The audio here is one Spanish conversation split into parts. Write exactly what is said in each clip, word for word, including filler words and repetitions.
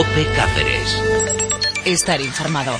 COPE Cáceres. Estar informado.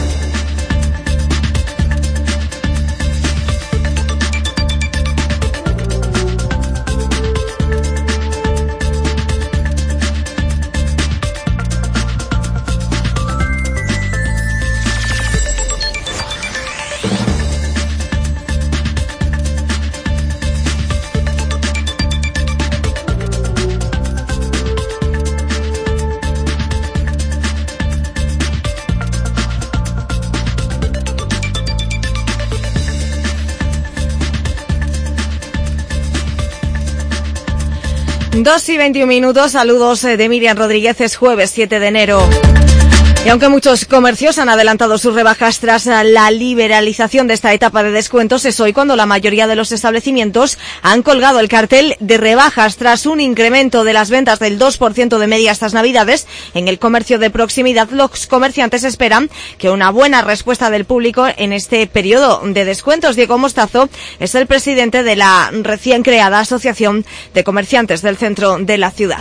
Dos y veintiún minutos, saludos de Miriam Rodríguez, es jueves siete de enero. Y aunque muchos comercios han adelantado sus rebajas tras la liberalización de esta etapa de descuentos, es hoy cuando la mayoría de los establecimientos han colgado el cartel de rebajas tras un incremento de las ventas del dos por ciento de media estas Navidades. En el comercio de proximidad, los comerciantes esperan que una buena respuesta del público en este periodo de descuentos. Diego Mostazo es el presidente de la recién creada Asociación de Comerciantes del Centro de la Ciudad.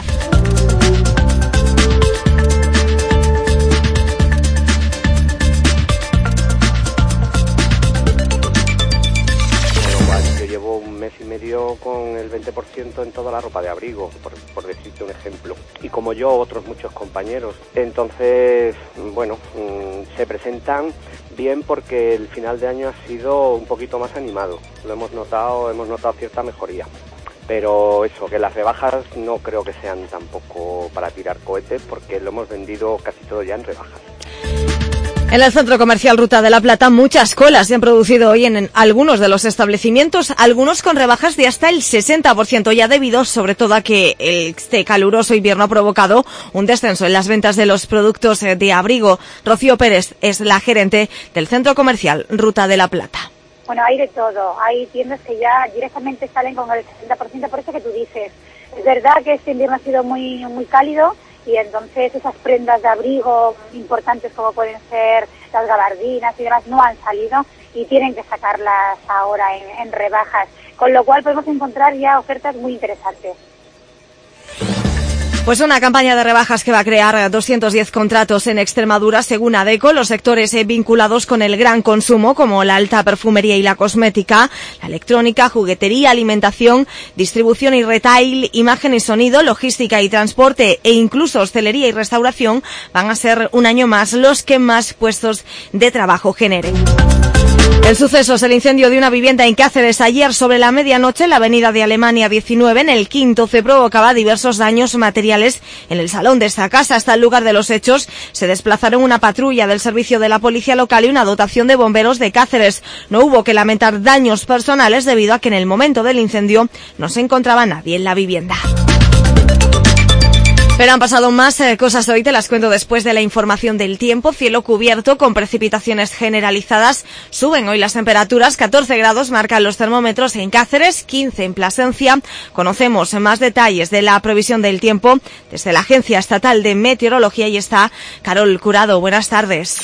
Con el veinte por ciento en toda la ropa de abrigo, por, por decirte un ejemplo, y como yo, otros muchos compañeros. Entonces, bueno, mmm, se presentan bien porque el final de año ha sido un poquito más animado, lo hemos notado, hemos notado cierta mejoría. Pero eso, que las rebajas no creo que sean tampoco para tirar cohetes, porque lo hemos vendido casi todo ya en rebajas. En el Centro Comercial Ruta de la Plata, muchas colas se han producido hoy en algunos de los establecimientos, algunos con rebajas de hasta el sesenta por ciento, ya debido sobre todo a que este caluroso invierno ha provocado un descenso en las ventas de los productos de abrigo. Rocío Pérez es la gerente del Centro Comercial Ruta de la Plata. Bueno, hay de todo. Hay tiendas que ya directamente salen con el sesenta por ciento, por eso que tú dices. Es verdad que este invierno ha sido muy, muy cálido, y entonces esas prendas de abrigo importantes como pueden ser las gabardinas y demás no han salido y tienen que sacarlas ahora en, en rebajas, con lo cual podemos encontrar ya ofertas muy interesantes. Pues una campaña de rebajas que va a crear doscientos diez contratos en Extremadura, según ADECO. Los sectores vinculados con el gran consumo, como la alta perfumería y la cosmética, la electrónica, juguetería, alimentación, distribución y retail, imagen y sonido, logística y transporte e incluso hostelería y restauración, van a ser un año más los que más puestos de trabajo generen. El suceso es el incendio de una vivienda en Cáceres ayer sobre la medianoche en la avenida de Alemania diecinueve. En el quinto se provocaba diversos daños materiales en el salón de esta casa. Hasta el lugar de los hechos se desplazaron una patrulla del servicio de la policía local y una dotación de bomberos de Cáceres. No hubo que lamentar daños personales debido a que en el momento del incendio no se encontraba nadie en la vivienda. Pero han pasado más eh, cosas hoy, te las cuento después de la información del tiempo. Cielo cubierto con precipitaciones generalizadas. Suben hoy las temperaturas, catorce grados marcan los termómetros en Cáceres, quince en Plasencia. Conocemos más detalles de la previsión del tiempo desde la Agencia Estatal de Meteorología y está Carol Curado. Buenas tardes.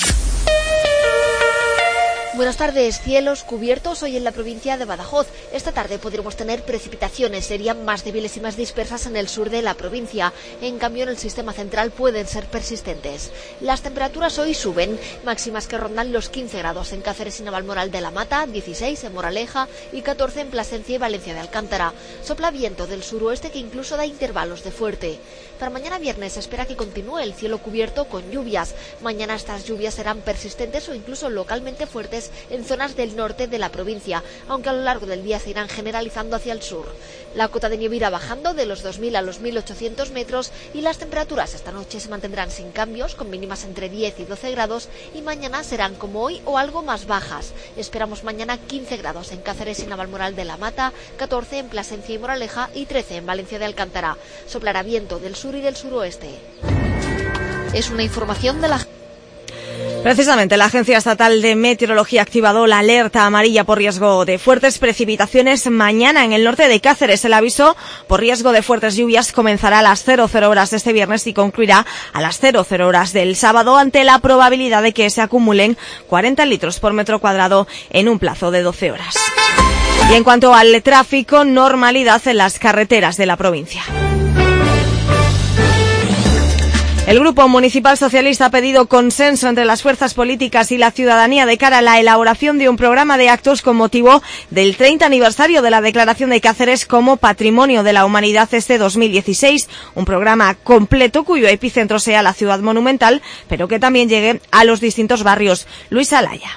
Buenas tardes. Cielos cubiertos hoy en la provincia de Badajoz. Esta tarde podremos tener precipitaciones, serían más débiles y más dispersas en el sur de la provincia. En cambio, en el sistema central pueden ser persistentes. Las temperaturas hoy suben, máximas que rondan los quince grados en Cáceres y Navalmoral de la Mata, dieciséis en Moraleja y catorce en Plasencia y Valencia de Alcántara. Sopla viento del suroeste que incluso da intervalos de fuerte. Para mañana viernes se espera que continúe el cielo cubierto con lluvias. Mañana estas lluvias serán persistentes o incluso localmente fuertes en zonas del norte de la provincia, aunque a lo largo del día se irán generalizando hacia el sur. La cota de nieve irá bajando de los dos mil a los mil ochocientos metros y las temperaturas esta noche se mantendrán sin cambios, con mínimas entre diez y doce grados, y mañana serán como hoy o algo más bajas. Esperamos mañana quince grados en Cáceres y Navalmoral de la Mata, catorce en Plasencia y Moraleja y trece en Valencia de Alcántara. Soplará viento del sur y del suroeste. Es una información de la... Precisamente, la Agencia Estatal de Meteorología ha activado la alerta amarilla por riesgo de fuertes precipitaciones mañana en el norte de Cáceres. El aviso por riesgo de fuertes lluvias comenzará a las cero cero horas de este viernes y concluirá a las cero cero horas del sábado, ante la probabilidad de que se acumulen cuarenta litros por metro cuadrado en un plazo de doce horas. Y en cuanto al tráfico, normalidad en las carreteras de la provincia. El Grupo Municipal Socialista ha pedido consenso entre las fuerzas políticas y la ciudadanía de cara a la elaboración de un programa de actos con motivo del treinta aniversario de la declaración de Cáceres como Patrimonio de la Humanidad este dos mil dieciséis. Un programa completo cuyo epicentro sea la ciudad monumental, pero que también llegue a los distintos barrios. Luis Alaya.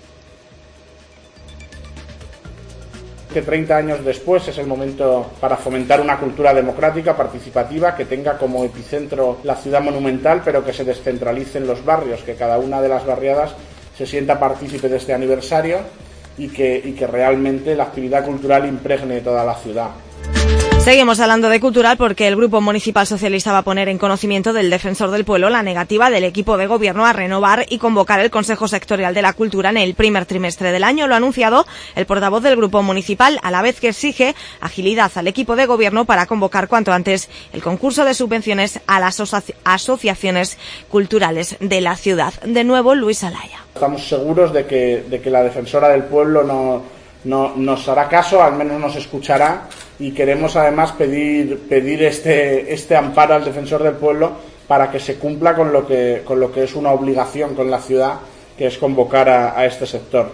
Que treinta años después es el momento para fomentar una cultura democrática, participativa, que tenga como epicentro la ciudad monumental, pero que se descentralice en los barrios, que cada una de las barriadas se sienta partícipe de este aniversario y que, y que realmente la actividad cultural impregne toda la ciudad. Seguimos hablando de cultural porque el Grupo Municipal Socialista va a poner en conocimiento del Defensor del Pueblo la negativa del equipo de gobierno a renovar y convocar el Consejo Sectorial de la Cultura en el primer trimestre del año. Lo ha anunciado el portavoz del Grupo Municipal, a la vez que exige agilidad al equipo de gobierno para convocar cuanto antes el concurso de subvenciones a las asoci- asociaciones culturales de la ciudad. De nuevo, Luis Alaya. Estamos seguros de que, de que la Defensora del Pueblo no, no, nos hará caso, al menos nos escuchará. Y queremos además pedir pedir este este amparo al Defensor del Pueblo para que se cumpla con lo que con lo que es una obligación con la ciudad, que es convocar a, a este sector.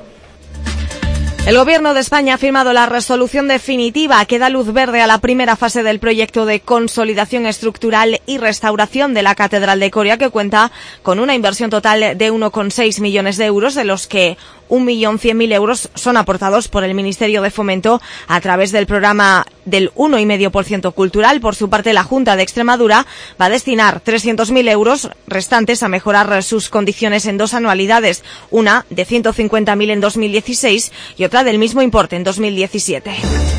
El Gobierno de España ha firmado la resolución definitiva que da luz verde a la primera fase del proyecto de consolidación estructural y restauración de la Catedral de Coria, que cuenta con una inversión total de uno coma seis millones de euros, de los que un millón cien mil euros son aportados por el Ministerio de Fomento a través del programa del uno coma cinco por ciento cultural. Por su parte, la Junta de Extremadura va a destinar trescientos mil euros restantes a mejorar sus condiciones en dos anualidades, una de ciento cincuenta mil en dos mil dieciséis y otra del mismo importe en dos mil diecisiete.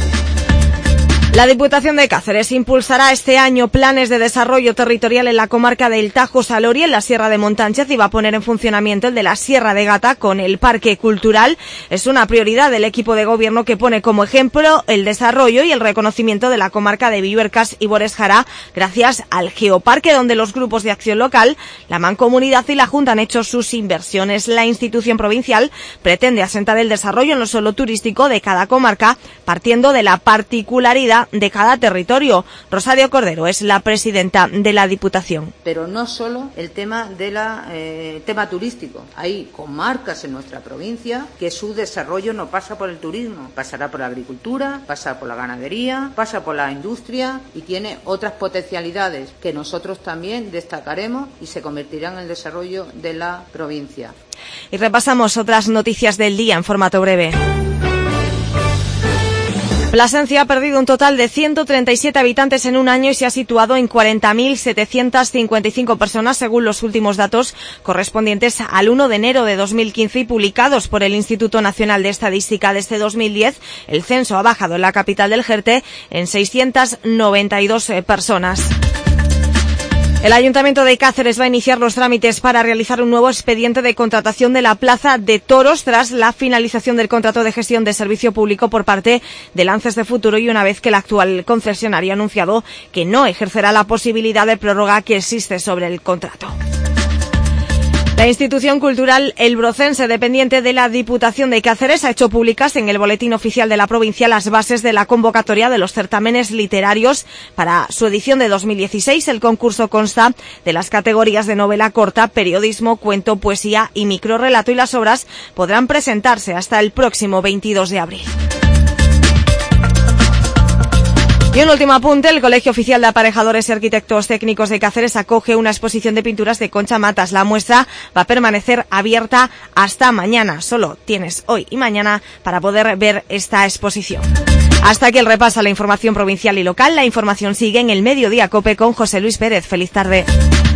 La Diputación de Cáceres impulsará este año planes de desarrollo territorial en la comarca del Tajo-Salori, en la Sierra de Montánchez, y va a poner en funcionamiento el de la Sierra de Gata con el Parque Cultural. Es una prioridad del equipo de gobierno, que pone como ejemplo el desarrollo y el reconocimiento de la comarca de Villuercas y Borés-Jara gracias al Geoparque, donde los grupos de acción local, la Mancomunidad y la Junta han hecho sus inversiones. La institución provincial pretende asentar el desarrollo en lo suelo turístico de cada comarca, partiendo de la particularidad de cada territorio. Rosario Cordero es la presidenta de la Diputación. Pero no solo el tema de la eh, tema turístico. Hay comarcas en nuestra provincia que su desarrollo no pasa por el turismo, pasará por la agricultura, pasa por la ganadería, pasa por la industria y tiene otras potencialidades que nosotros también destacaremos y se convertirán en el desarrollo de la provincia. Y repasamos otras noticias del día en formato breve. Plasencia ha perdido un total de ciento treinta y siete habitantes en un año y se ha situado en cuarenta mil setecientas cincuenta y cinco personas, según los últimos datos correspondientes al uno de enero de dos mil quince y publicados por el Instituto Nacional de Estadística. Desde dos mil diez, el censo ha bajado en la capital del Jerte en seiscientas noventa y dos personas. El Ayuntamiento de Cáceres va a iniciar los trámites para realizar un nuevo expediente de contratación de la Plaza de Toros tras la finalización del contrato de gestión de servicio público por parte de Lances de Futuro y una vez que el actual concesionario ha anunciado que no ejercerá la posibilidad de prórroga que existe sobre el contrato. La institución cultural El Brocense, dependiente de la Diputación de Cáceres, ha hecho públicas en el Boletín Oficial de la Provincia las bases de la convocatoria de los certámenes literarios para su edición de dos mil dieciséis. El concurso consta de las categorías de novela corta, periodismo, cuento, poesía y microrrelato, y las obras podrán presentarse hasta el próximo veintidós de abril. Y un último apunte: el Colegio Oficial de Aparejadores y Arquitectos Técnicos de Cáceres acoge una exposición de pinturas de Concha Matas. La muestra va a permanecer abierta hasta mañana. Solo tienes hoy y mañana para poder ver esta exposición. Hasta aquí el repaso a la información provincial y local. La información sigue en el Mediodía COPE con José Luis Pérez. Feliz tarde.